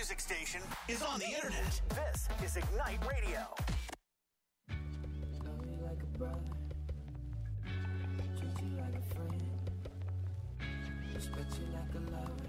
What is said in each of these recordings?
music station is on the internet. This is Ignite Radio. Love you like a brother, treat you like a friend, respect you like a lover.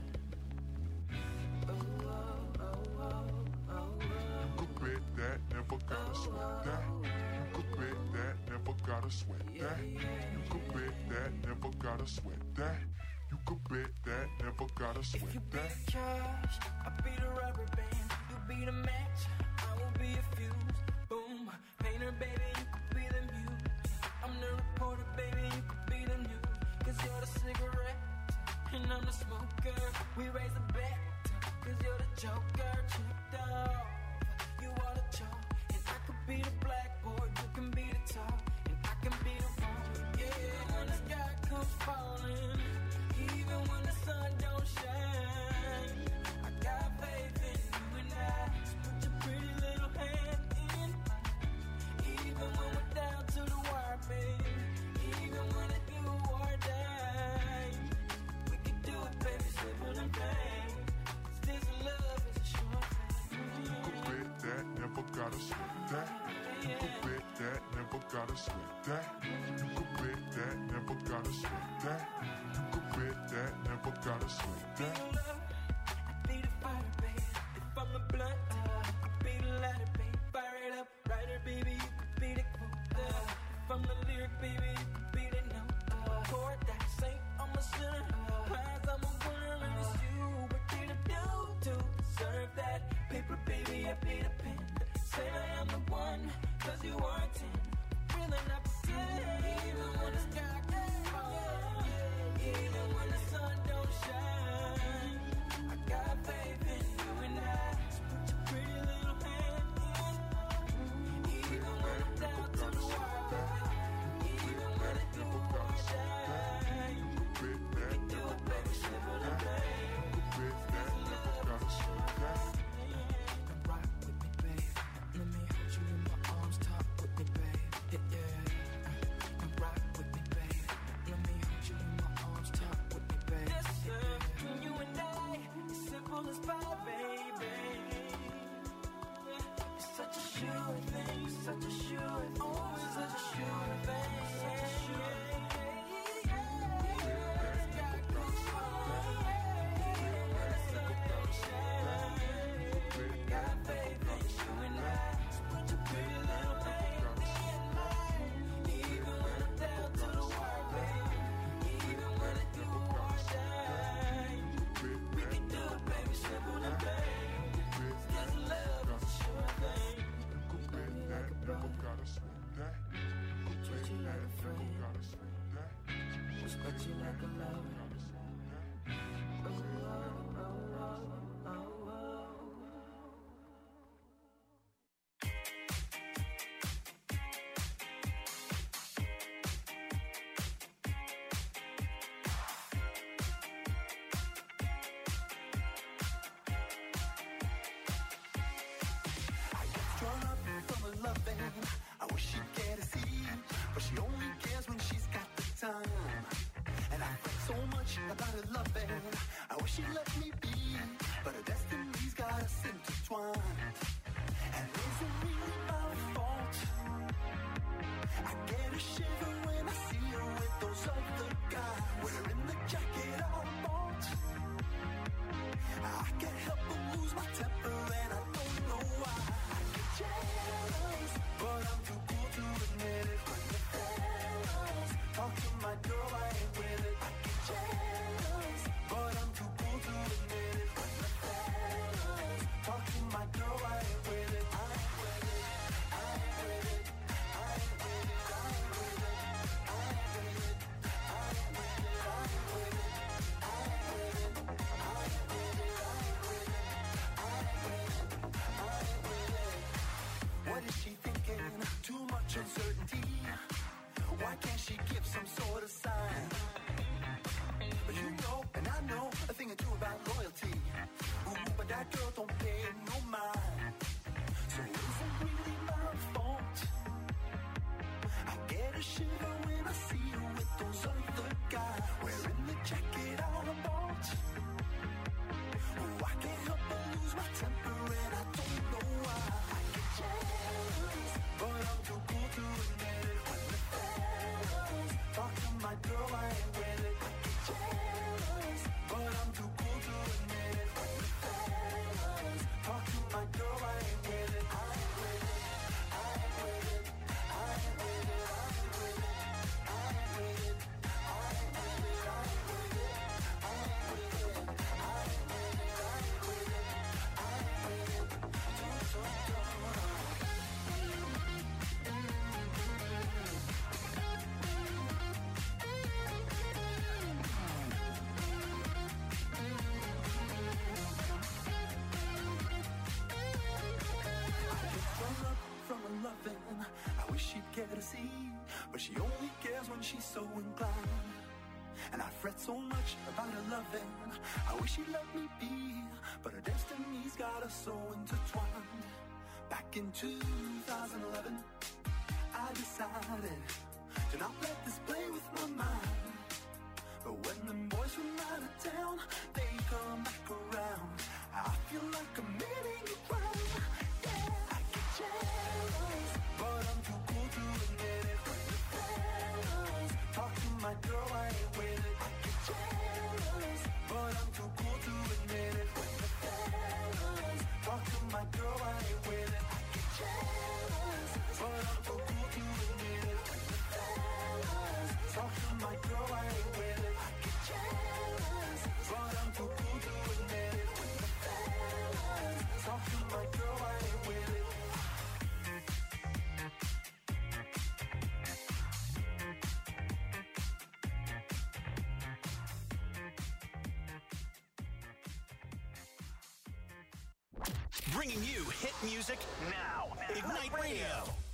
Oh, oh, oh, oh, oh. You could bet that, never gotta sweat that. You could bet that, never gotta sweat that. You could bet that, never gotta sweat that. You could bet that, never gotta sweat that. If you be the cash, I'll be the rubber band. You be the match, I will be a fuse. Boom, painter, baby, you could be the muse. I'm the reporter, baby, you could be the news. Cause you're the cigarette, and I'm the smoker. We raise the bet, cause you're the joker. Chipped off, you are the chalk. And I could be the blackboard, you can be the top. And I can be the one, yeah, when the sky comes falling. Even when the sun don't shine, I got faith in you and I. So put your pretty little hand in mine. Even when we're down to the wire, baby. Even when it's do or die, we can do it, baby, simple and plain. This love is a short thing. You could bet that, never gotta sweat that. You could bet that, never gotta sweat that. You could bet that, never gotta sweat that. You could bet that, never gotta sweat that. I be the fire, baby. If I'm a blunt, I be the lighter, baby. Fire it up, writer, baby. You could be the quote. If I'm the lyric, baby, you could be the note. Chord that sing, I'm a sinner. Prize, I'm a winner, and it's you. What did I do to deserve that? Paper, baby, I be the pen. Say I am the one, cause you are a 10. Really not pretend, even when the sky gets falling. Even when the sun don't shine, I got faith in you and I. So put your pretty little hand in mine. Even when I'm down to the wire, even when it do or die, we can do it, baby, simple and plain. This love is a short thing. Come rock with me, babe. Let me hold you in my arms, talk with me, babe. Yeah. Come rock with me, babe. Let me hold you in my arms, talk with me, babe. This love between you and I is simple as pie, baby. It's such a sure thing, such a sure thing, always such a sure thing, such a sure thing. Never gotta sweat that. Treat you like a friend, Never gotta sweat that. respect you like a lover. Gotta sweat that. Oh, oh, oh, oh, oh, oh. Drawn up from a loving, I wish she'd get a seat, but she only cares when she's got the time. And I think so much about her loving, I wish she'd let me be, but her destiny's got us intertwined. And is it really my fault? I get a shiver when I see her with those other guys, wearing the jacket I bought. I can't help but lose my temper and I don't know why. I get jealous, but I'm too cool to admit it. When the fellas talk to my girl, I ain't with it. I get jealous, but I'm too cool to admit it. When the fellas talk to my girl, I ain't with it. I ain't with it. I ain't with it. I ain't with it. I ain't with it. I ain't with it. I ain't with it. I ain't with it. I ain't with it. I ain't with it. I ain't with it. I ain't with it. What is she thinking? Too much uncertainty. Why can't she give some sort of sign? But you know, and I know a thing or two about loyalty. Ooh, but that girl don't pay no mind. So is it really my fault? I get a shiver when I see her with those other guys, wearing the jacket I bought. Oh, I can't help but lose my temper. I wish she'd care to see, but she only cares when she's so inclined. And I fret so much about her loving. I wish she'd let me be, but her destiny's got us so intertwined. Back in 2011, I decided to not let this play with my mind. But when them boys from out of town, they come back around, I feel like committing a crime. Yeah, I get jealous, but I'm too cool to admit it. When the fellas talk to my girl, I ain't with it. I get jealous, but I'm too cool to admit it. When the fellas talk to my girl, I ain't with it. I get jealous, but I'm too cool to admit it. When the fellas talk to my girl, I ain't with it. I get jealous, but I'm too cool to admit it. When the fellas talk to my girl, I ain't with it. Bringing you hit music now. Ignite Radio.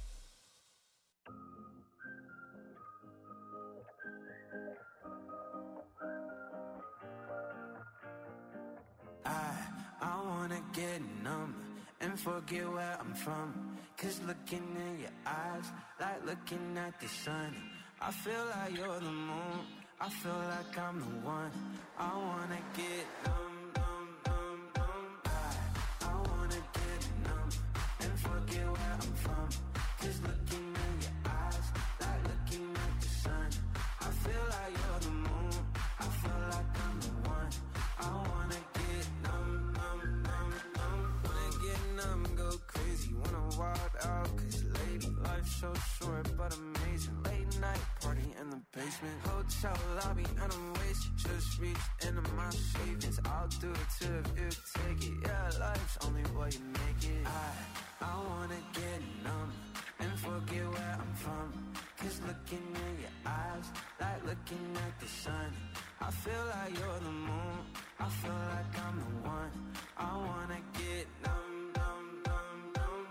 I wanna get numb and forget where I'm from. 'Cause looking in your eyes, like looking at the sun. I feel like you're the moon, I feel like I'm the one. I wanna get numb, numb, numb, numb. I wanna get numb and forget where I'm from. 'Cause looking in your eyes, like looking at the sun. I feel like you're the moon, I feel like I'm the one. I wanna get numb, numb, numb, numb. Wanna get numb, go crazy, wanna wild out. 'Cause lady, life's so short but amazing. Late night party in the basement, hotel lobby and I'm wasted. Just reached into my savings, I'll do it too if you take it. Yeah, life's only what you make it. I wanna get numb and forget where I'm from. 'Cause looking in your eyes, like looking at the sun. I feel like you're the moon, I feel like I'm the one. I wanna get numb, numb, numb, numb.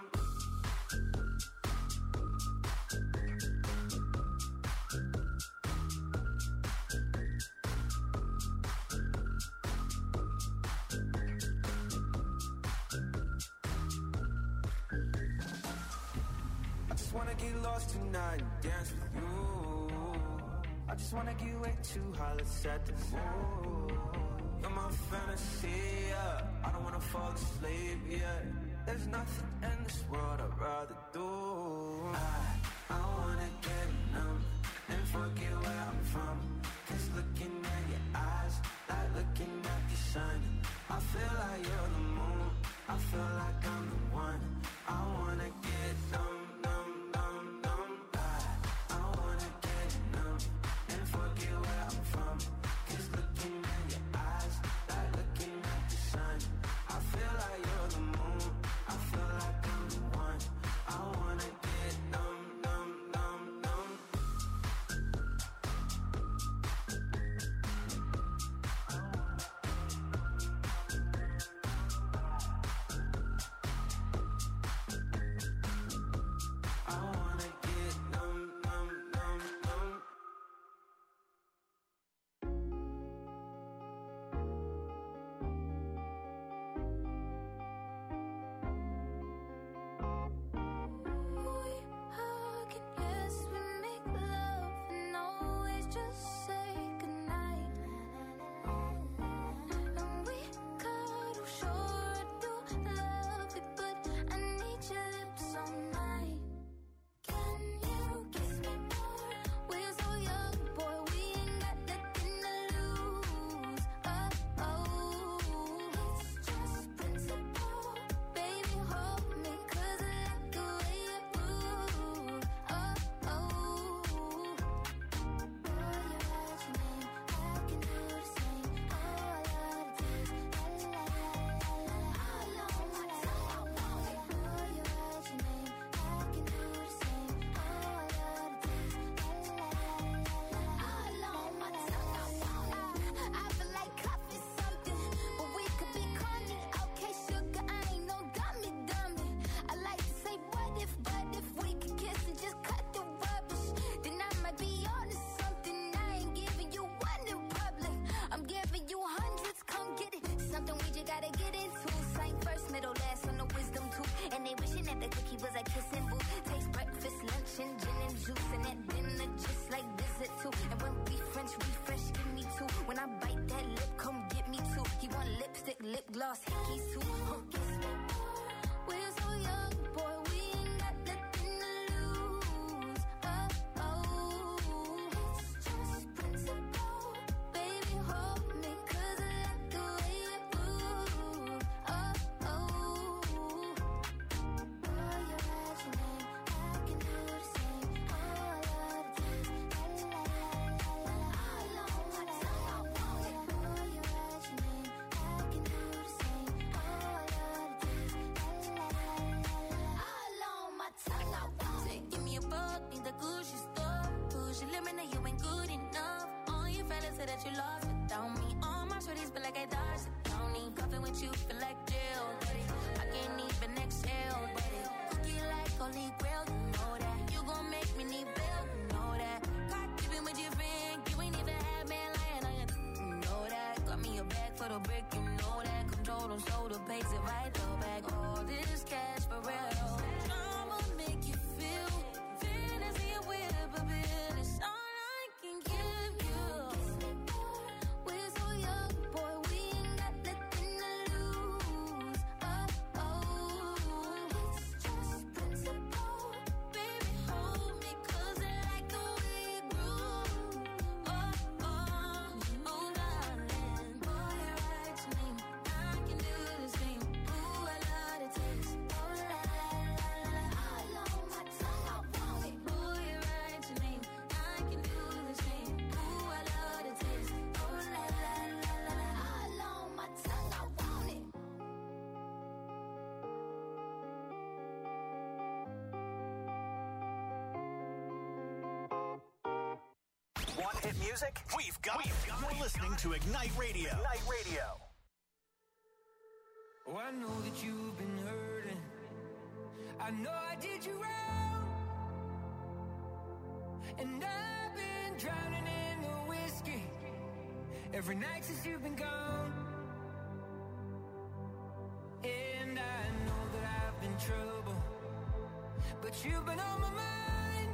I just wanna get lost tonight and dance with you. I just wanna get way too high, let's set the mood. You're my fantasy, yeah. I don't wanna fall asleep, yeah. There's nothing in this world I'd rather do. I wanna get numb and forget where I'm from. 'Cause looking at your eyes, like looking at the sun. I feel like you're the moon, I feel like I'm the one. I wanna get numb, numb, numb, numb. I wanna get numb and forget where I'm from. 'Cause looking at your eyes, like looking at the sun. I feel like you're the moon, I feel like I'm the one. I wanna get numb, numb, numb, numb. lipstick, lip gloss, hickeys too. Kiss me more. We're so young, boy, we ain't got nothing to lose. Oh, oh, it's just principle. Baby, hold me, 'cause I like the way you move. Oh, oh. Boy, you're at your name, I can do the same. Oh, I love the taste. La la la la la. All on my tongue, I want it. Boy, you're at your name, I can do the same. Oh, I love the taste. La la la la la. All on my tongue, I want it. Say, give me a buck, need the Gucci store. Push your limit, now you ain't good enough. All your fellas say that you lost without me. All my shorties feel like I dodged the county. Coffee with you feel like jail, daddy. I can't even exhale, daddy. Cookie like holy grail, you know that. You gon' make me need bail, you know that. Caught dipping with your friend, you ain't even had man lying on you, you know that. Got me a bag for the brick, you know that. Control them, so the pace it right though back. All this cash for real. Drama make you feel fantasy and whip a bill. It's all I can give you. We're so young, boy, we ain't got nothing to lose. Oh, oh, it's just principle. Baby, hold me, 'cause I like the way you groove. Oh, oh, oh, darling. Boy, you're right to me. I can do the same. Ooh, I love the taste. Oh, la, la, la, la. All on my tongue, I want it. Boy, you're right to me. I can do the same. Ooh, I love the taste. Oh, la, la, la, la, la. All on my tongue, I want it. Want hit music? We've got it. You're listening to Ignite Radio. Ignite Radio. Oh, I know that you've been hurting. I know I did you wrong. And I've been drowning in the whiskey every night since you've been gone. And I know that I've been trouble, but you've been on my mind.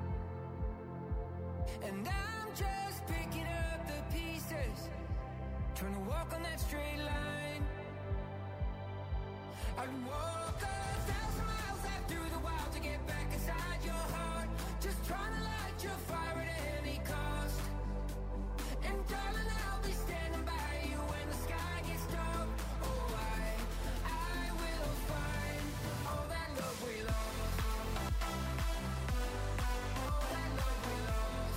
And I'm just picking up the pieces, trying to walk on that straight line. I'd walk 1,000 miles out through the wild to get back inside your heart. Just trying to light your fire at any cost. And darling, I'll be standing by you when the sky gets dark. Oh, I will find all that love we lost. All that love we lost.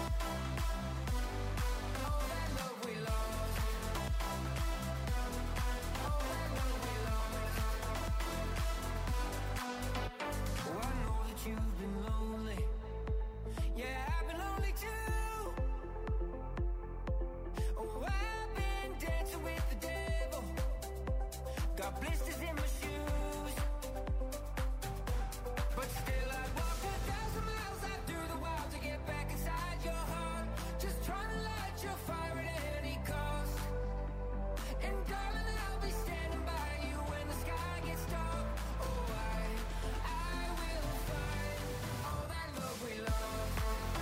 All that love we lost. All that love we lost. Oh, I know that you've been lonely. Yeah, I've been lonely too. Oh, I've been dancing with the devil. Got blisters in my shoes. But still I'd walk 1,000 miles out through the wild to get back inside your heart. Just trying to light your fire at any cost. And darling, I'll be standing by you when the sky gets dark. Oh, I will find all that love we lost.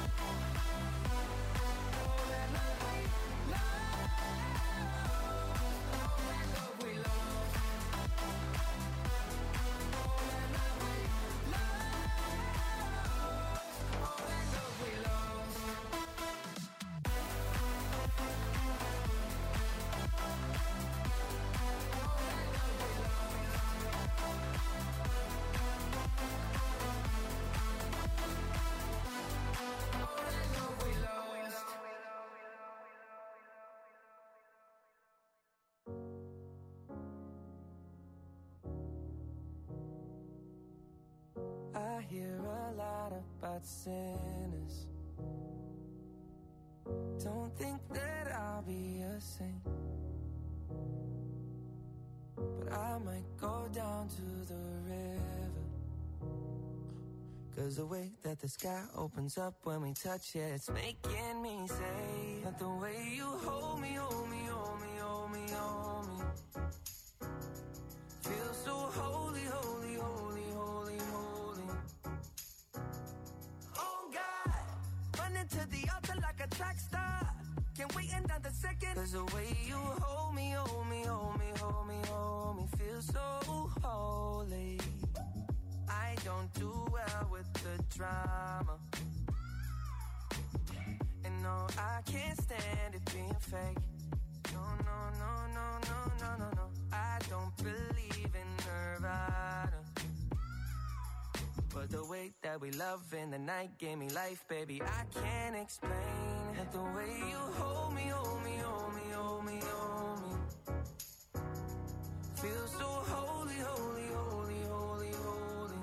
All that love we lost. All that love we lost. All that love we lost. All that love we lost. All that love we lost. I hear a lot about sinners. Don't think that I'll be a saint, but I might go down to the river. 'Cause the way that the sky opens up when we touch it, it's making me say that the way you hold me, hold me, hold me, hold me, hold me, feels so holy, holy, holy, holy, holy. Oh God, running to the altar like a track star. Can wait another second. Cause the way you hold me, hold me, hold me, hold me, hold me, feel so holy. I don't do well with the drama. And no, I can't stand it being fake. No, no, no, no, no, no, no, no. I don't believe in Nirvana. But the way that we love in the night gave me life, baby. I can't explain it. The way you hold me, hold me, hold me, hold me, hold me. Feel so holy, holy, holy, holy, holy.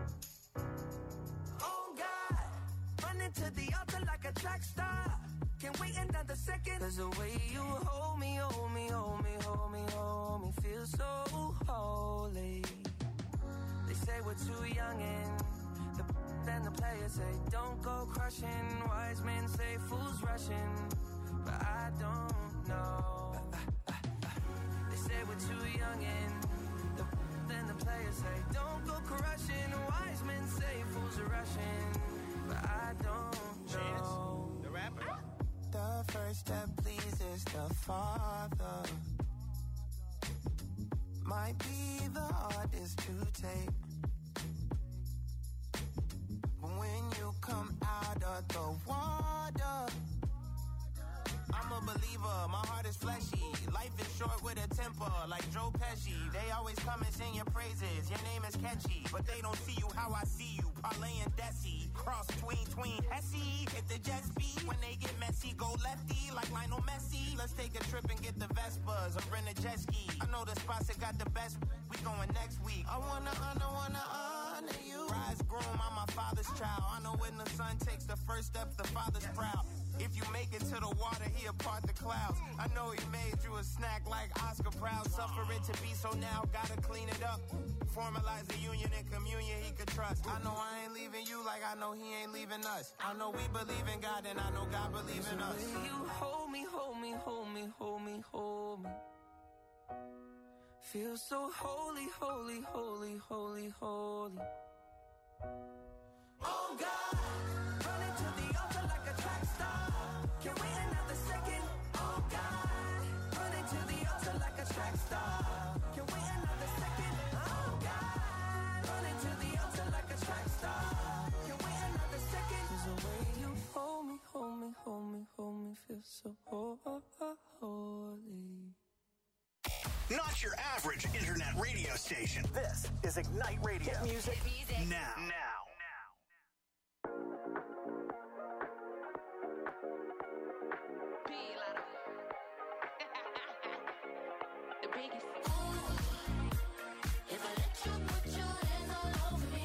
Oh God, running to the altar like a track star. Can't wait another second. Cause the way you hold me, hold me, hold me, hold me, hold me, feel so holy. They say we're too young and then the players say don't go crushing. Wise men say fools rushing, but I don't know. They say we're too young and then the players say don't go crushing. Wise men say fools are rushing, but I don't know. Chance, the rapper. The first step pleases the Father. Might be the hardest to take. But when you come out of the water, I'm a believer, my heart is fleshy. Life is short with a temper, like Joe Pesci. They always come and sing your praises, your name is catchy. But they don't see you how I see you, parlay and Desi. Cross tween, Hesse, hit the jet speed. When they get messy, go lefty, like Lionel Messi. Let's take a trip and get the Vespas, or rent a jet ski. I know the spots that got the best, we going next week. I wanna honor you. Rise groom, I'm my father's child. I know when the son takes the first step, the father's proud. If you make it to the water, he'll part the clouds. I know he made you a snack like Oscar Proud. Suffer it to be, so now gotta clean it up. Formalize the union and communion he could trust. I know I ain't leaving you like I know he ain't leaving us. I know we believe in God and I know God believes in us. You hold me, hold me, hold me, hold me, hold me. Feel so holy, holy, holy, holy, holy. Oh God, running to the altar like a track star. Can't wait another second. Oh God, running to the altar like a track star. Can't wait another second. Oh God, running to the altar like a track star. Can't wait another second. 'Cause the way you hold me, hold me, hold me, hold me, feel so holy. Not your average internet radio station. This is Ignite Radio. Hit music. Now. The biggest. If I let you put your hands all over me,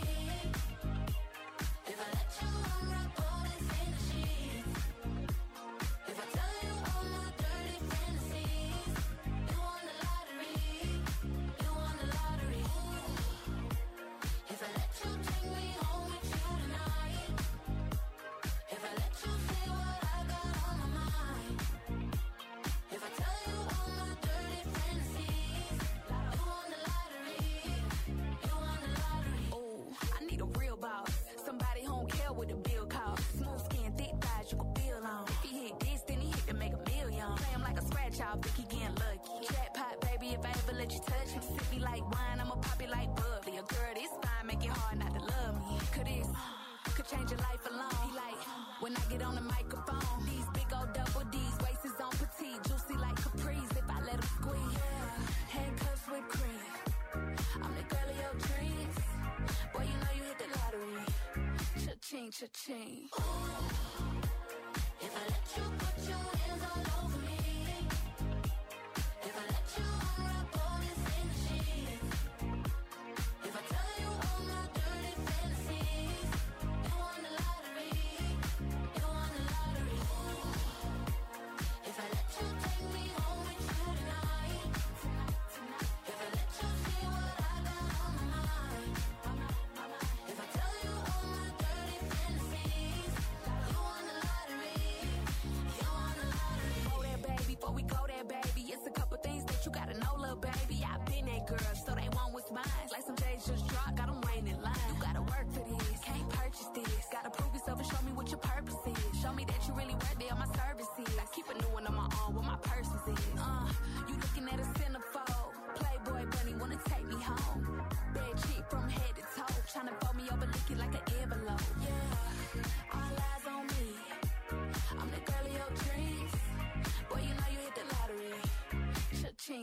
if I let you unwrap all that's in the sheets, if I tell you all my dirty fantasies, you won the lottery, you won the lottery. If I let you take me home with you tonight, if I let you say what I got on my mind, if I tell you all my dirty fantasies, you won the lottery, you won the lottery. Oh, I need a real boss. Somebody who don't care what the bill costs. Smooth skin, thick thighs, you can feel on. If he hit this, then he hit to make a million. Play him like a scratch off, think he getting lucky. Jackpot, baby, if I ever let you touch me. Sip me like wine, I'ma pop it like bubbly. A girl this fine, make it hard not to love me. Could this, could change your life alone. He like, when I get on the microphone, these big old double D's, waist is on petite, juicy like Caprice. If I let him squeeze, yeah. Handcuffs with cream. I'm the girl of your dreams. Boy, you know you hit the lottery. Cha-ching, cha-ching. If I let you put your hands all over me, if I let you unwrap all this in the sheets, if I tell you all my dirty fantasies, you won the lottery, you won the lottery. If I let you take me home with you tonight, if I let you see what I got on my mind, if I tell you all my dirty fantasies, you won the lottery, you won the lottery. Oh, that bag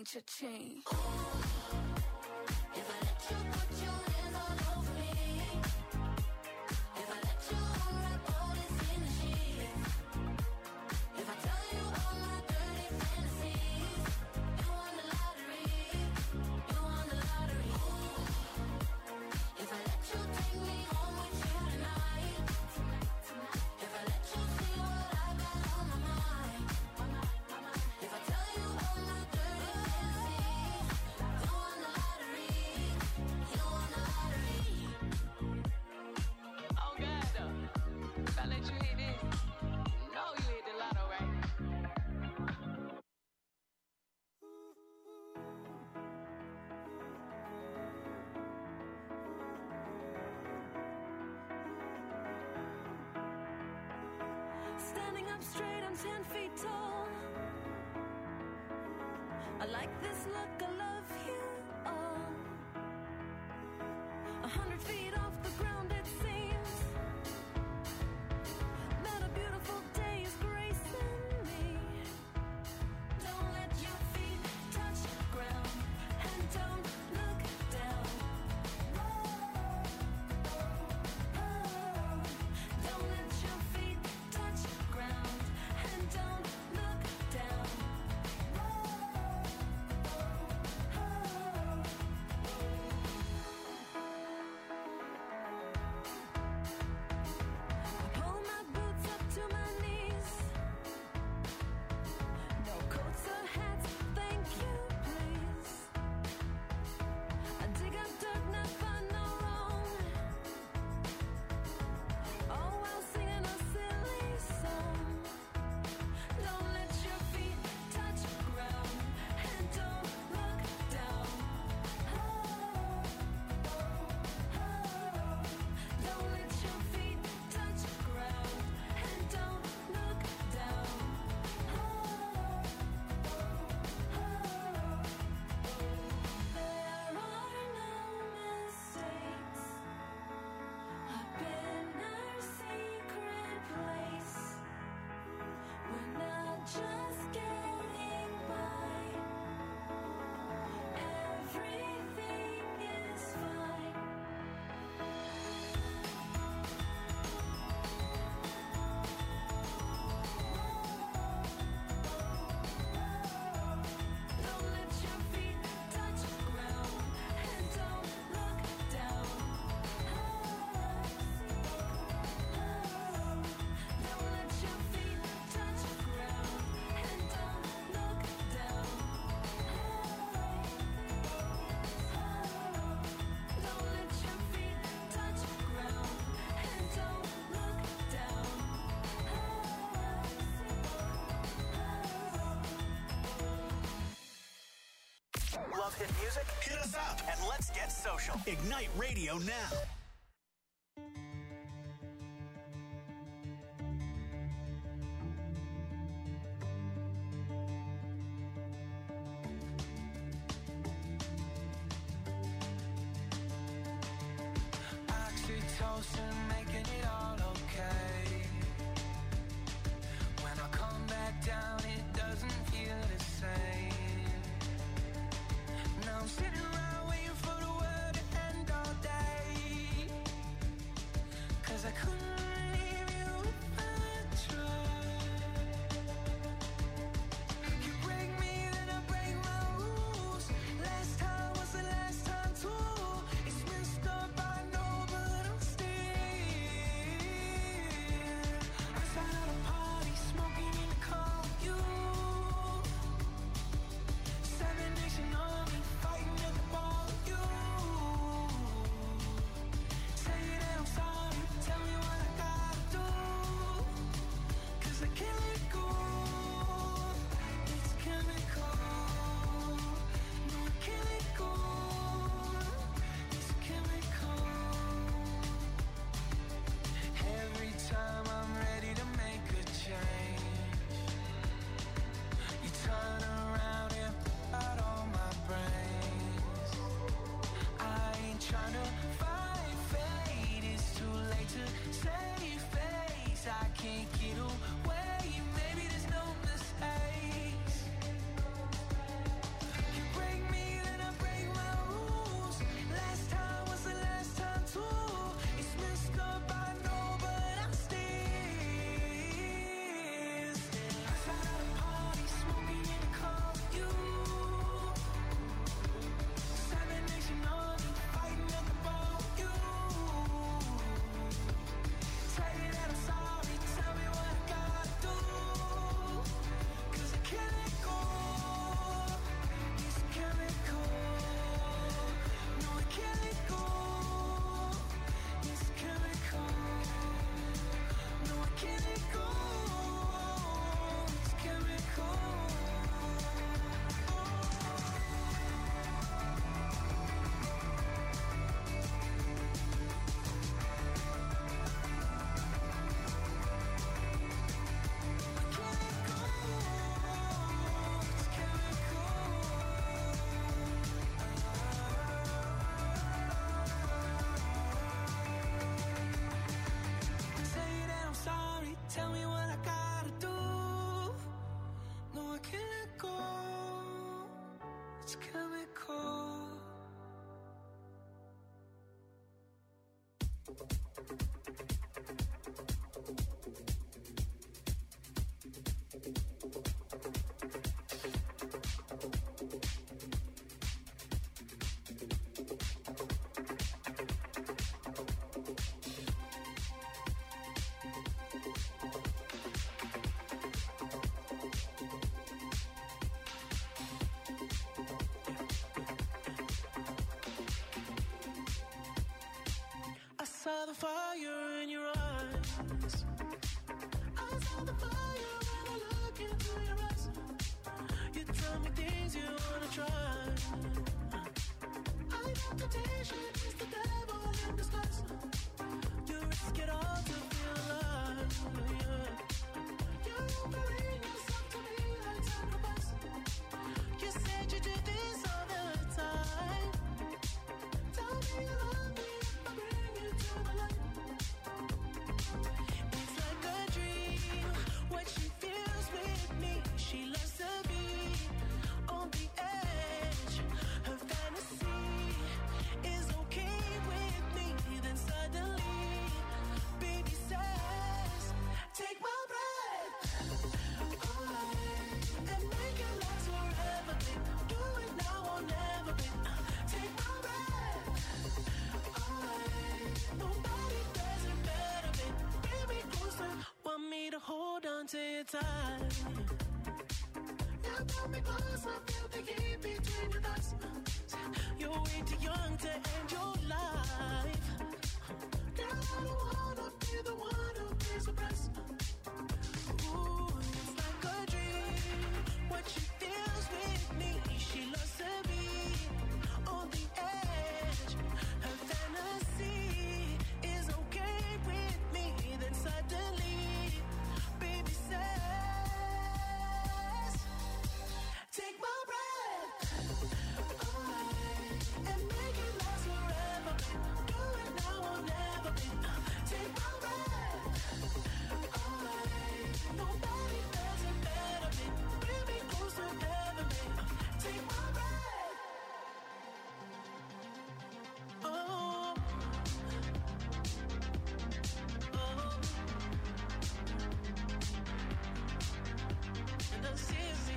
cha-ching, cha-ching. If I let you put your hands all over me, if I let you unwrap all this in the sheets, if I tell you all my dirty fantasies, you won the lottery, you won the lottery. If I let you take me home with you tonight, if I let you see what I got on my mind, if I tell you all my dirty fantasies, you won the lottery, you won the lottery. Oh God, though. If I let you hit this, you know you hit the lotto, right? Standing up straight, I'm 10 feet tall. I like this look, I love you all. 100 feet off the ground, it seems that a beautiful day is gracing me. Don't let your feet touch the ground, and don't look down. Don't let your feet touch the ground, and don't look down. Pull my boots up to my knees. No coats or hats, thank you, please. I dig up dirt, not find no wrong. All while singing a silly song. Don't let your feet touch the ground, and don't look down. Don't let your feet touch the ground, and don't look down. There are no mistakes. I've been our secret place. We're not just getting by. Everything is fine. Don't let your feet touch the ground, and don't look down. Don't let your feet touch the ground, and don't look down. Don't let your feet touch the ground, and don't look down. Love hit music? Hit us up and let's get social. Ignite Radio now. Oxytocin, making it all okay. When I come back down, it doesn't feel the same. Now I'm sitting around waiting for the world to end all day. saw the fire in your eyes. I saw the fire when I look into your eyes. You tell me things you wanna try. I know temptation is the devil in disguise. You risk it all to feel alive. Yeah. You're offering yourself to me like sacrifice. You said you do this all the time. Tell me you love me if I bring you to the light. It's like a dream, what she feels with me. She loves to be on the edge. Her fantasy is okay with me. Then suddenly, baby says, take my breath away and make it last forever, babe. Do it now or never, babe. Take my breath away. Nobody does it better, babe. Bring me closer, want me to hold on to your tight. You pull me close, I feel the heat between your thighs. You're way too young to end your life. Girl, I don't wanna be the one who pays the price. Ooh, it's like a dream, what she feels with me. She loves to be on the edge. Her fantasy is okay with me. Then suddenly, baby says, take my breath away and make it last forever, babe. Do it now or never, babe. Take my breath away. Nobody does it better, babe. Bring me closer, never, babe. Take my breath. Oh, and I see me.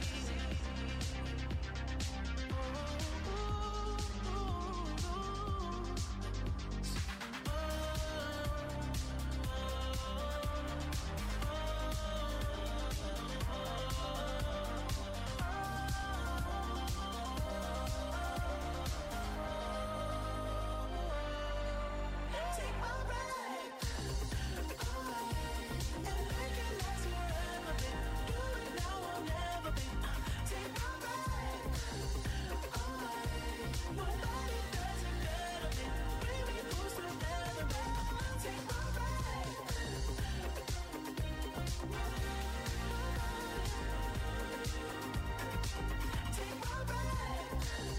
Take my breath away and make it last forever, babe. Do it now or never, babe. Take my breath away. Nobody does it better, babe. Bring me closer, never, babe. Take my breath. Take my breath.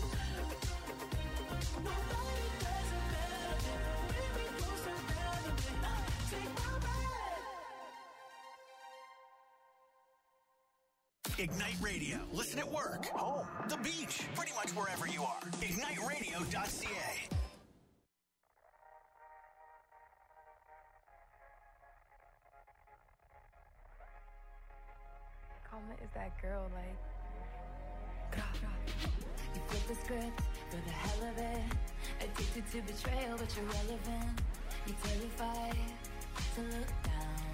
Nobody does it better, babe. Bring me closer, never, babe. Take my breath. Ignite Radio. Listen at work, home, the beach, pretty much wherever you are. IgniteRadio.ca. Karma is that girl, like, You flip the script for the hell of it. Addicted to betrayal, but you're relevant. You're terrified to look down.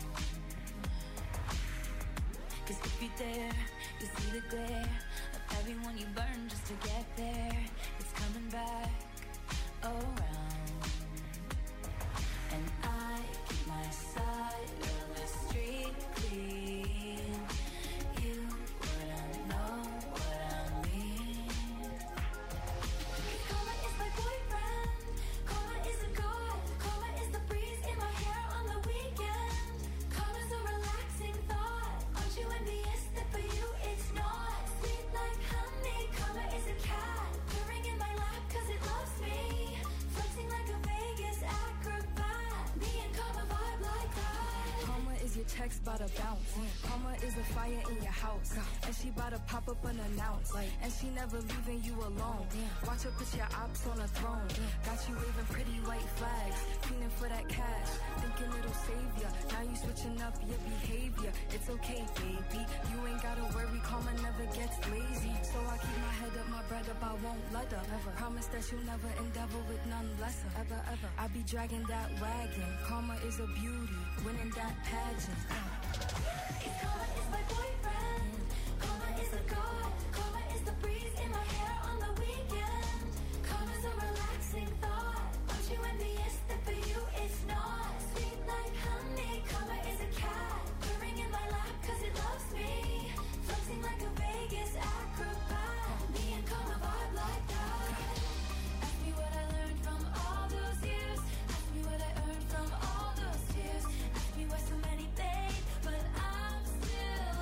Cause if you dare, you see the glare of everyone you burn just to get there. It's coming back around. And I keep my side of the street clean. You wouldn't know what I mean. Karma is my boyfriend. Karma is a god. Karma is the breeze in my hair on the weekend. Karma's a relaxing thought. Aren't you envious that for you it's not? Sweet like honey. Karma is a cat purring in my lap 'cause it loves me. Flexing like a Vegas acrobat. Me and Karma vibe like that. karma is your checks bout to bounce. Karma is a fire in your house, and she bout to pop up unannounced. And she never leaving you alone. Watch her put your ops on a throne. Got you waving pretty white flags, feeling for that cash, thinking it'll save ya. Now you switching up your behavior. It's okay, baby. You ain't gotta worry. Karma never gets lazy. So I keep my head up, my bread up. I won't let her. Promise that you'll never endeavor with none lesser. Ever. I be dragging that wagon. Karma is a beauty, winning that pageant. Karma is my boyfriend. Karma is a god. Karma is the breeze in my hair on the weekend. Karma's a relaxing thought. Want you envious that for you it's not. Sweet like honey, karma is a cat. Purring in my lap cause it loves me. Floating like a Vegas acrobat. Me and karma vibe like that. Ask me what I learned from all those years. Ask me what I earned from all those tears. Ask me why so many fade, but I'm still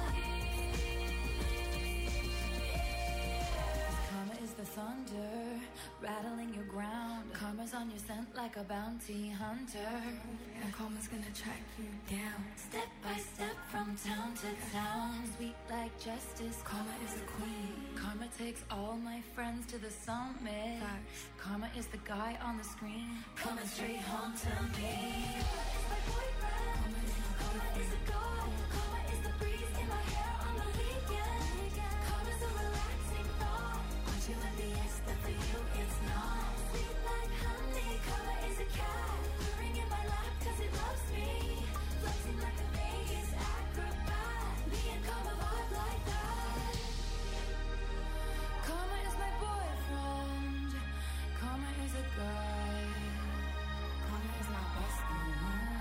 here. Karma is the thunder rattling your ground. Karma's on your scent like a bounty hunter. And karma's gonna track you down. Step by step from town to town. Sweet like justice, karma is a queen. Karma takes all my friends to the summit. Facts. Karma is the guy on the screen, coming straight home to me. Karma is my boyfriend. Karma is a god. Karma is the breeze in my hair on the weekend. Karma's a relaxing thought. Aren't you envious that for you it's not? Sweet like honey, karma is a cat. Purring in my lap cause it loves me. Floating like a Vegas acrobat. Me and karma vibe like that. Karma is my boyfriend. Karma is a guy. Karma is my bestie.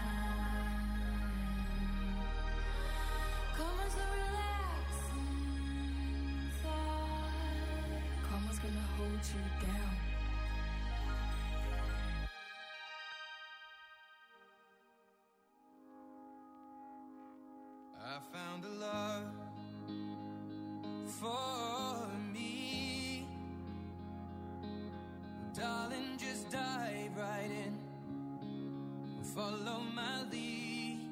Karma's a relaxing thought. Karma's gonna hold you down. I found a love for me. Darling, just dive right in and follow my lead.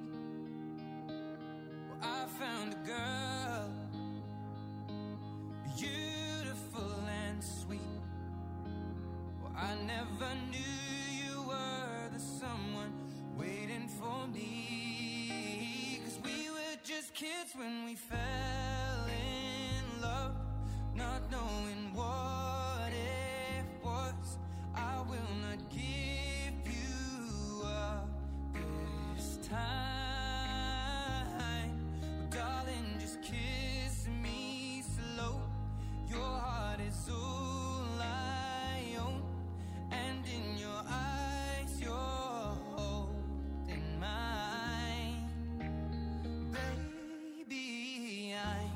Well, I found a girl, beautiful and sweet. Well, I never knew you were the someone waiting for me. 'Cause we were just kids when we fell in love, not knowing what it was. I will not give you up this time. Darling, just kiss me slow. Your heart is all I own, and in your eyes you're holding mine. Baby, I'm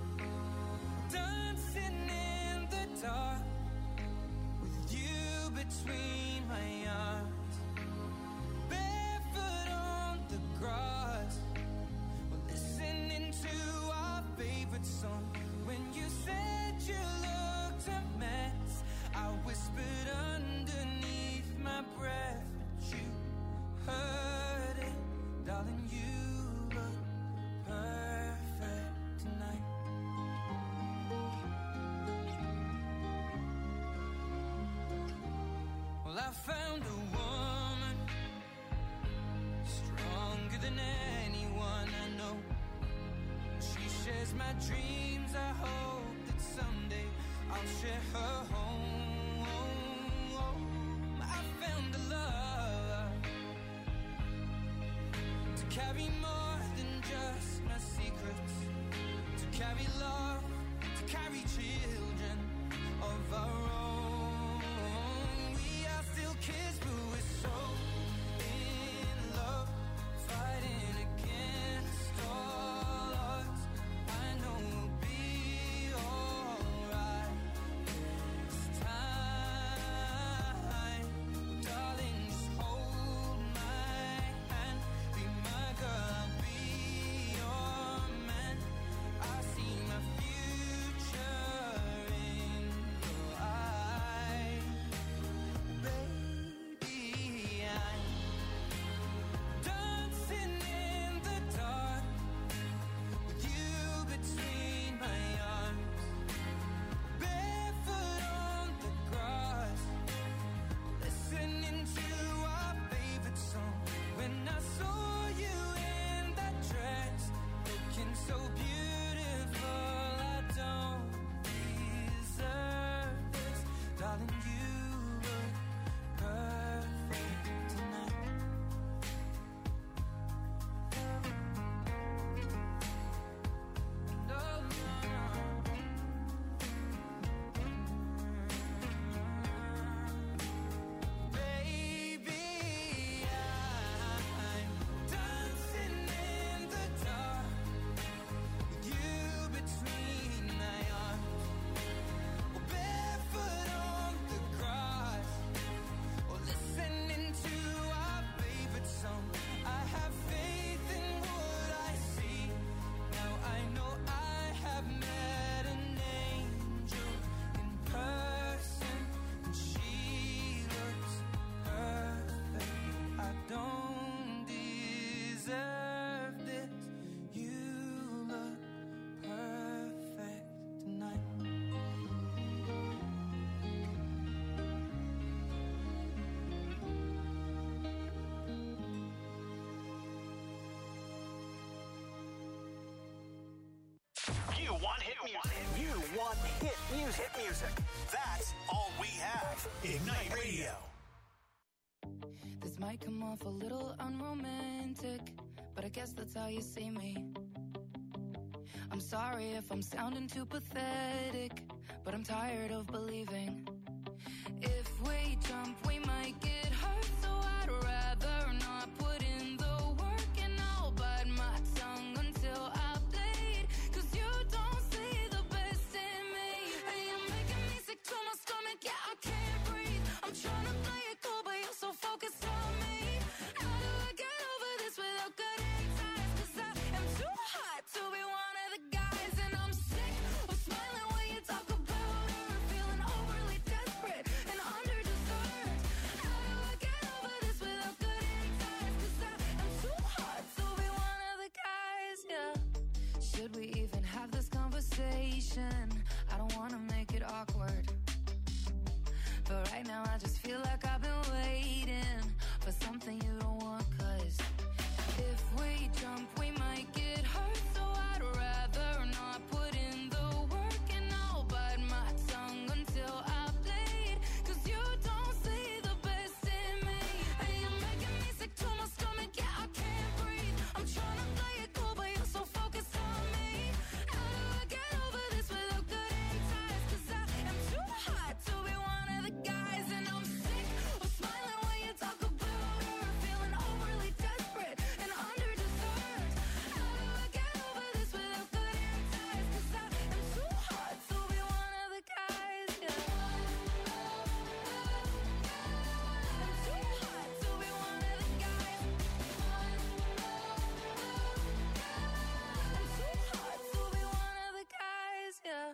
dancing in the dark with you between my arms, barefoot on the grass. We're listening to our favorite song. When you said you looked a mess, I whispered underneath my breath, but you heard it. Darling, you look perfect tonight. Well, I found a woman stronger than anyone I know. She shares my dreams. I hope that someday I'll share her home. I found a love to carry more than just my secrets, to carry love, to carry children of our own. We are still kids, but we're so in love, fighting against all odds. I know we'll be alright this time. Darling, just hold my hand. Be my girl, I'll be your man. I see my future in your eyes. Hit music. Hit music. That's all we have. Ignite Radio. This might come off a little unromantic, but I guess that's how you see me. I'm sorry if I'm sounding too pathetic, but I'm tired of believing. If we jump, we might get hurt, so I'd rather not put in the work, and I'll bite my tongue until I bleed. 'Cause you don't see the best in me, and you're making me sick to my stomach, yeah, I can't breathe. I'm trying to play it cool, but you're so focused on me. How do I get over this without cutting ties? 'Cause I am too hot to be one of the guys, and I'm sick of smiling when you talk about her and feeling overly desperate and underdeserved. How do I get over this without cutting ties? 'Cause I am too hot to be one of the guys, yeah. Should we even have this conversation? I don't wanna make it awkward, but right now I just feel like I've been waiting for something you don't want. 'Cause if we jump, we might get hurt, so I'd rather not put in the work, and I'll bite my tongue until I bleed. 'Cause you don't see the best in me, and you're making me sick to my stomach, yeah, I can't breathe. I'm trying to play it cool, but you're so focused on me. How do I get over this without cutting ties? 'Cause I am too hot to be one of the guys, and I'm sick of smiling when you talk about her and feeling overly desperate and underdeserved. How do I get over this without cutting ties? 'Cause I am too hot to be one of the guys, yeah. I'm too hot to be one of the guys. I'm too hot to be one of the guys, yeah.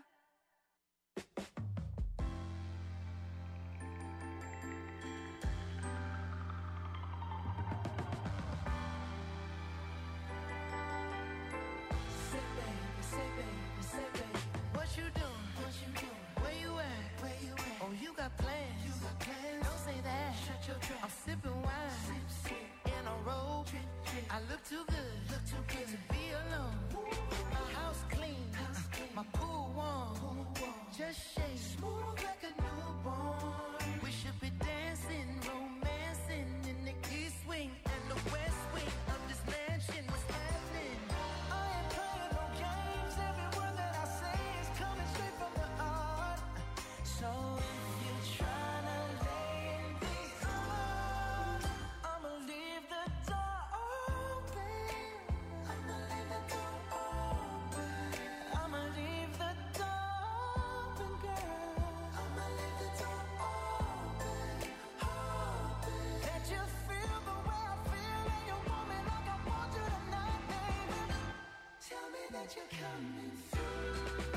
Say baby, say baby, say baby, what you doing? What you doing? Where you at? Where you at? Oh, you got plans? You got plans? Don't say that. Shut your trap. I'm sipping wine, in a robe. I look too good to be alone. My house clean, my pool warm. Just shake smooth like a newborn. We should be dancing, romancing in the east wing and the west wing of this mansion. What's happening? I ain't playing no games. Every word that I say is coming straight from the heart. So if you're trying to lay in these arms, I'ma leave the door open. I'ma leave the door open. I'ma leave the door open, girl. I'ma leave the door open, open. That you feel the way I feel, and you want me like I want you tonight, baby. Tell me that you're coming through.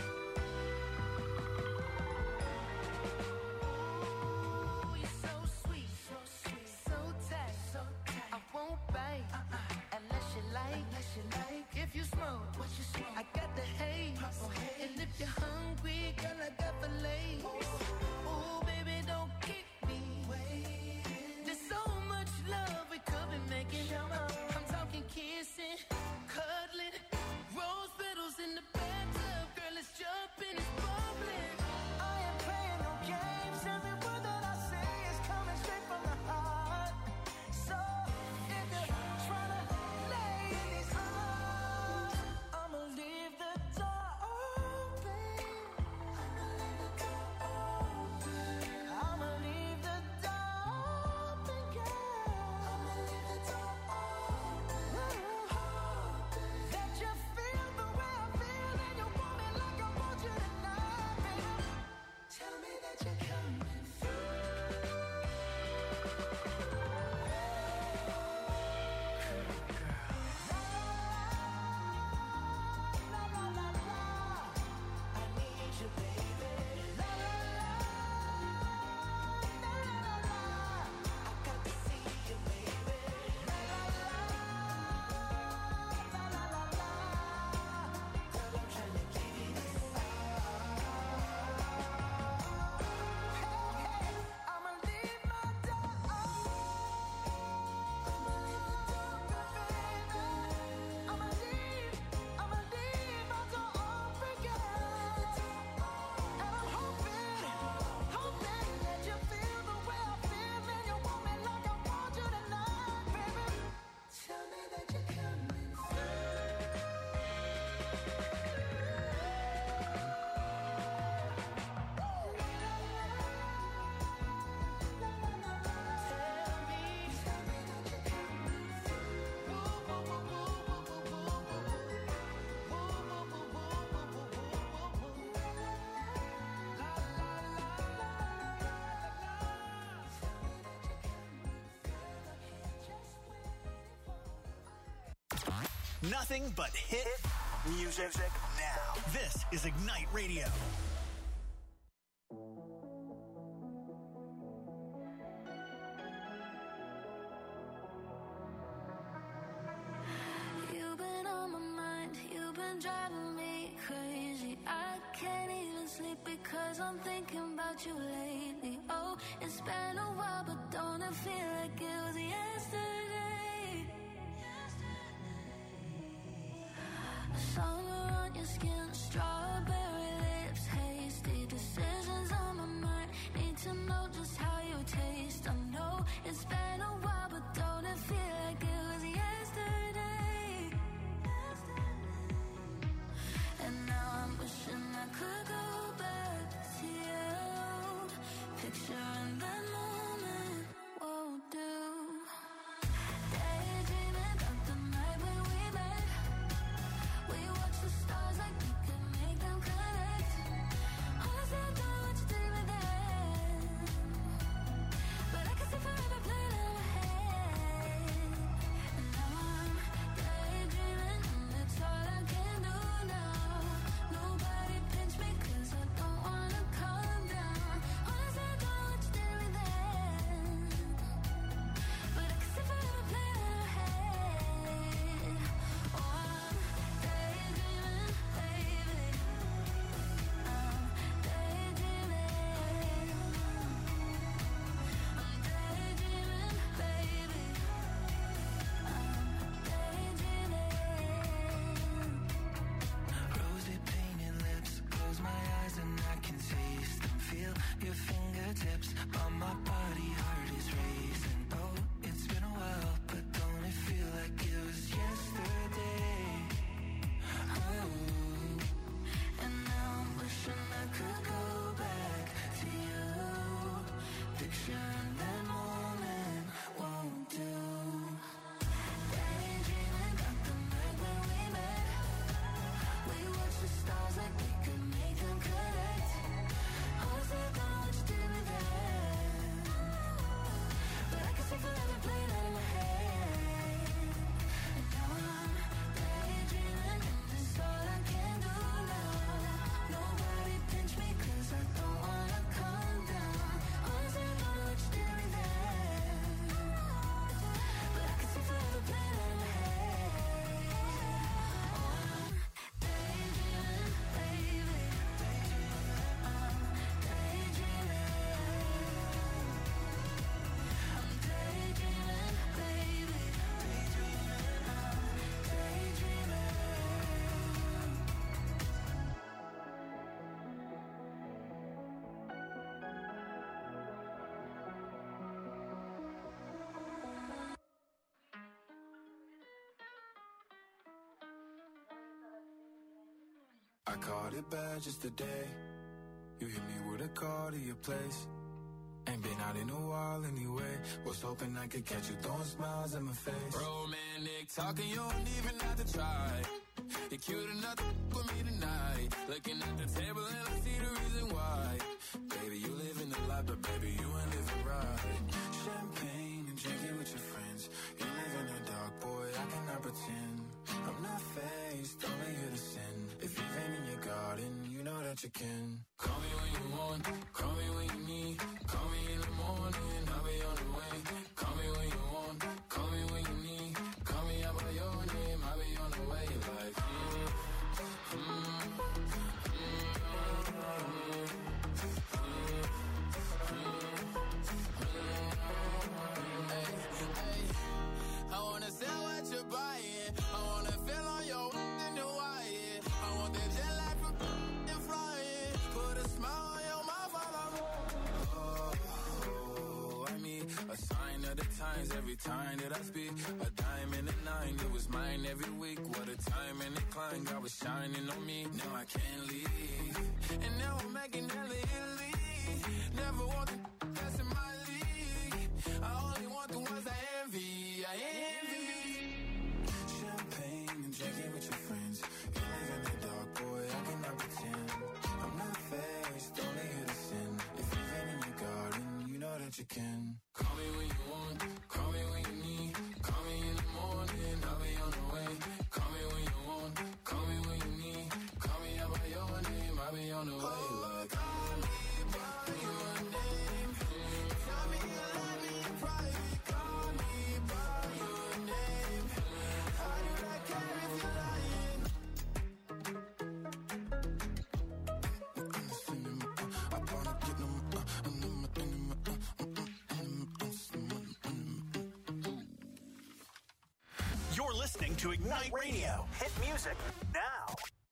Ooh, you're so sweet, so tight, I won't bite unless you like. If you smoke, what you smoke? I got the haze. And if you're hungry, girl, I got the lace. Ooh, baby, don't keep me waiting. There's so much love we could be making. I'm talking kissing, cuddling, rose petals in the bathtub. Girl, let's jump in, it's bubbling. I ain't playing no games. Every word that I say is coming straight from the heart. So if you're trying to lay in these arms, I'ma leave the door open. I'ma leave the door open. Nothing but hit music now. This is Ignite Radio. You've been on my mind, you've been driving me crazy. I can't even sleep because I'm thinking about you lately. Oh, it's been a while, but don't it feel like it was yesterday? Summer on your skin, strawberry lips, hasty decisions on my mind. Need to know just how you taste. I know it's been a while, but don't it feel like it was yesterday? And now I'm wishing I could go back to you. Picturing that moment won't do. Daydreaming about the night when we met. We watched the stars like we could make them connect. Honestly, I don't know what you did with that, but I can see forever playing in my head. And now I'm daydreaming, and it's all I can do now. Nobody pinch me 'cause I don't wanna calm down. Honestly, I don't know what you did with that, but I can see forever playing in my head. Oh, I'm daydreaming, baby. I'm daydreaming. I'm daydreaming, baby. I'm daydreaming. Rosy painted lips, close my eyes and I can taste them. Feel your fingertips on my body, heart is racing. Oh, it's been a while, but don't it feel like it was yesterday? Oh, And now I'm wishing I could go back to you. Picturing that moment won't do. Daydreaming about the night when we met. We watched the stars like we could make them connect. Honestly, I don't know what you did with that, but I can see forever playing out in my head. And now I'm daydreaming, and it's all I can do now. Nobody pinch me 'cause I don't wanna calm down. Honestly, I don't know what you did with that, but I can see forever playing out in my head. Oh, I'm daydreaming, baby. I'm daydreaming. I'm daydreaming, baby. I'm daydreaming. I caught it bad just today. You hit me with a call to your place. Ain't been out in a while anyway. Was hoping I could catch you throwing smiles in my face. Romantic talking, you don't even have to try. You're cute enough to with me tonight. Looking at the table and I see the reason why. Baby, you live in the life, but baby, you ain't living right. Champagne and drinking with your friends. You live in the dark, boy, I cannot pretend. I'm not faced, only here to sin. If you've been in your garden, you know that you can. Call me when you want, call me when you need. Call me in the morning, I'll be on the way. Call me when you want, call me when you need. Call me out by your name, I'll be on the way. Like, I wanna sell what you're buying. I wanna feel on your in the wire. I want that jet lag from and flying. Put a smile on your mouth while I'm I mean, a sign of the times every time that I speak. A dime and a nine, it was mine every week. What a time and a climb, God was shining on me. Now I can't leave, and now I'm making hella Italy. Never want the that's in my league. I only want the ones I envy. I envy. Champagne and drinking with your friends. You live in the dark, boy, I cannot pretend. I'm not faced, only here to sin. If you've been in your garden, you know that you can. Call me when you want, call me when you need. Call me in the morning, I'll be on the way. Call me listening to Ignite Radio. Hit music now.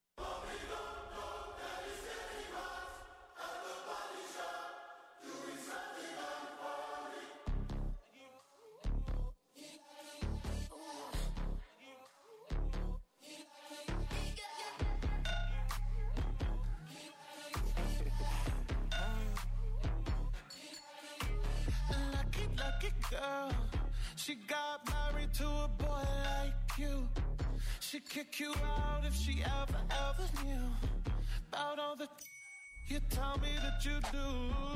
Lucky girl, she got married to a boy like you. She'd kick you out if she ever knew about all the you tell me that you do.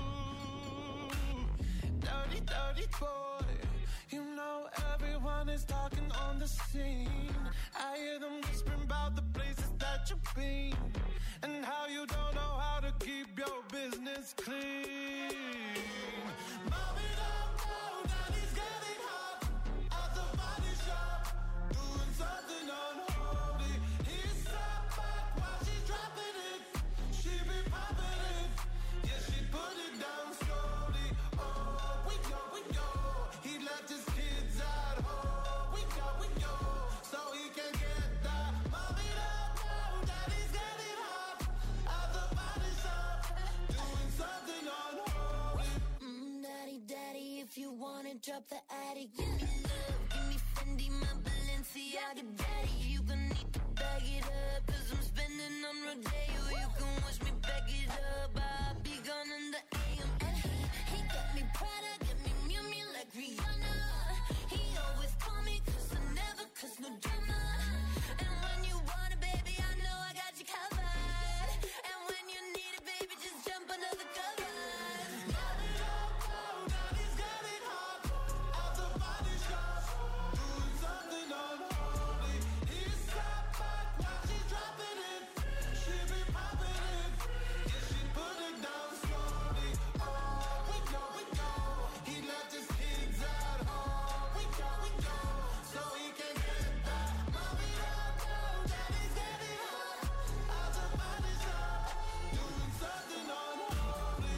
Dirty, dirty boy, you know everyone is talking on the scene. I hear them whispering about the places that you've been and how you don't know how to keep your business clean. Mommy, don't know that he's getting hot at the body shop, doing something unholy. He's sat back while she's dropping it. She be popping it, yeah, she put it down slowly. Oh, we go. He left his kids at home. We go, so he can get that. Mommy, don't know that he's getting hot at the body shop, doing something unholy. Daddy, if you wanna drop the attic, give me love, give me Fendi, my Balenciaga daddy. You gon' need to bag it up, 'cause I'm spending on Rodeo. You can watch me back it up, I'll be gone in the AM. And he got me Prada, got me Miu Miu like Rihanna. He always call me 'cause I never cause no drama. And when you want it, baby, I know I got you covered. And when you need it, baby, just jump under the covers. Mommy, don't know that he's getting hot at the body shop, doing something unholy. He's sat back while she's dropping it. She be popping it, yeah, she put it down slowly. Oh, we go. He left his kids at home. We go, so he can get that. Mommy, don't know that he's getting hot at the body shop, doing something unholy.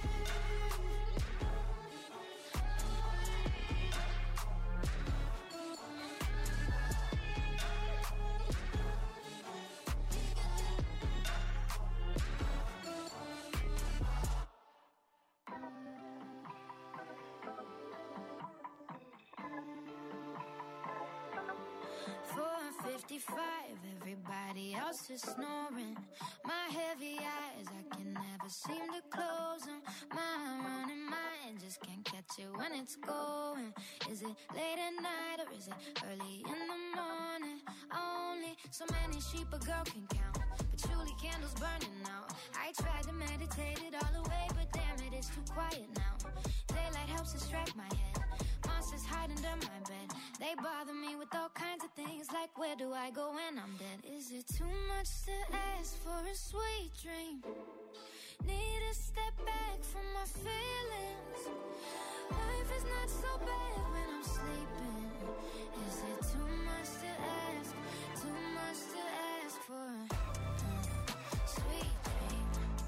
Everybody else is snoring. My heavy eyes, I can never seem to close them. My running mind just can't catch it when it's going. Is it late at night or is it early in the morning? Only so many sheep a girl can count. Patchouli candles burning out. I tried to meditate it all away, but damn it, it's too quiet now. Daylight helps distract my head. Monsters hide under my bed. They bother me with all kinds of things, like where do I go when I'm dead? Is it too much to ask for a sweet dream? Need to step back from my feelings. Life is not so bad when I'm sleeping. Is it too much to ask? Too much to ask for a sweet dream?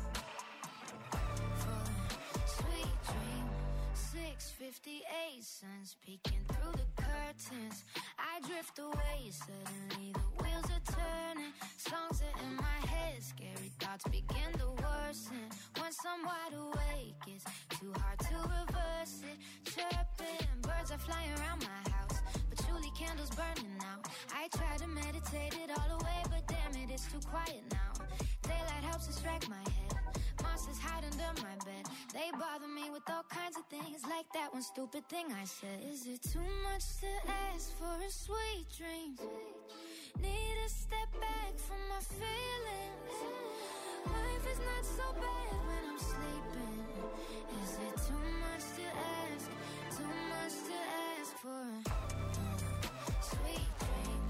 For a sweet dream. 6:58, sun's peeking through the curtains. I drift away, suddenly the wheels are turning. Songs are in my head, scary thoughts begin to worsen. Once I'm wide awake, it's too hard to reverse it. Chirping, birds are flying around my house. Patchouli candles burning out. I try to meditate it all away, but damn it, it's too quiet now. Daylight helps distract my head. Monsters hide under my bed. They bother me with all kinds of things, like that one stupid thing I said. Is it too much to ask for a sweet dream? Need to step back from my feelings. Life is not so bad when I'm sleeping. Is it too much to ask? Too much to ask for a sweet dream?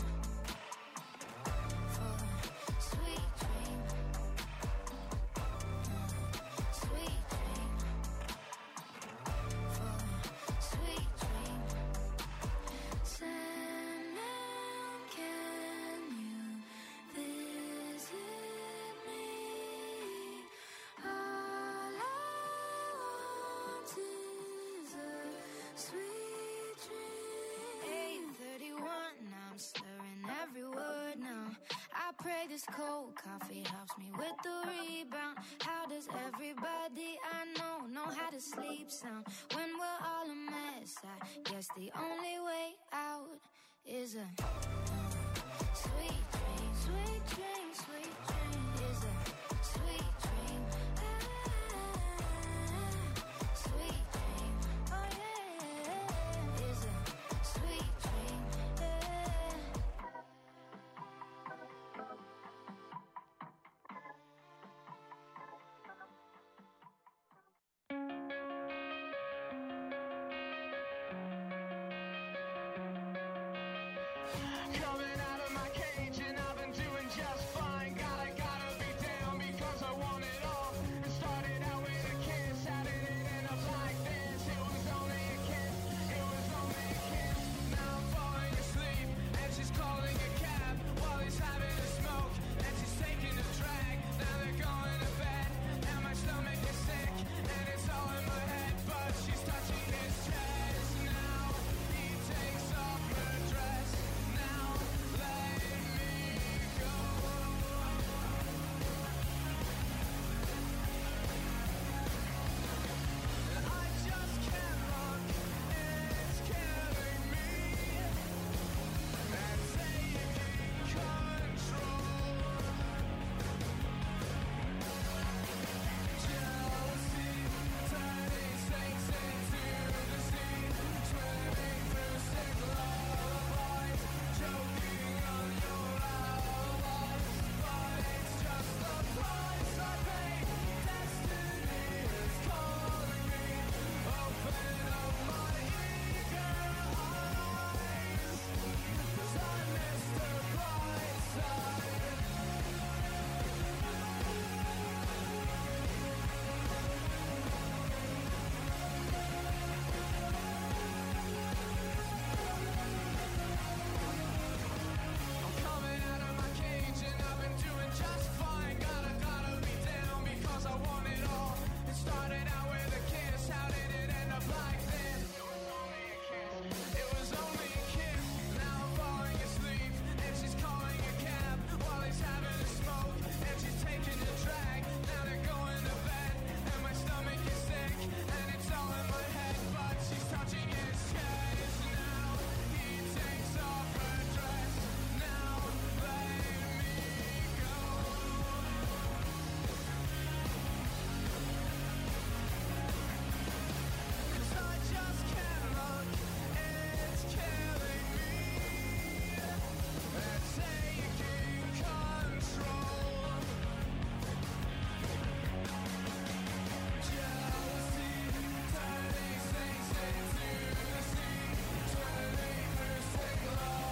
For a sweet dream. Sweet dream. For a sweet dream. Sandman, can you this cold coffee helps me with the rebound. How does everybody I know how to sleep sound when we're all a mess? I guess the only way out is a sweet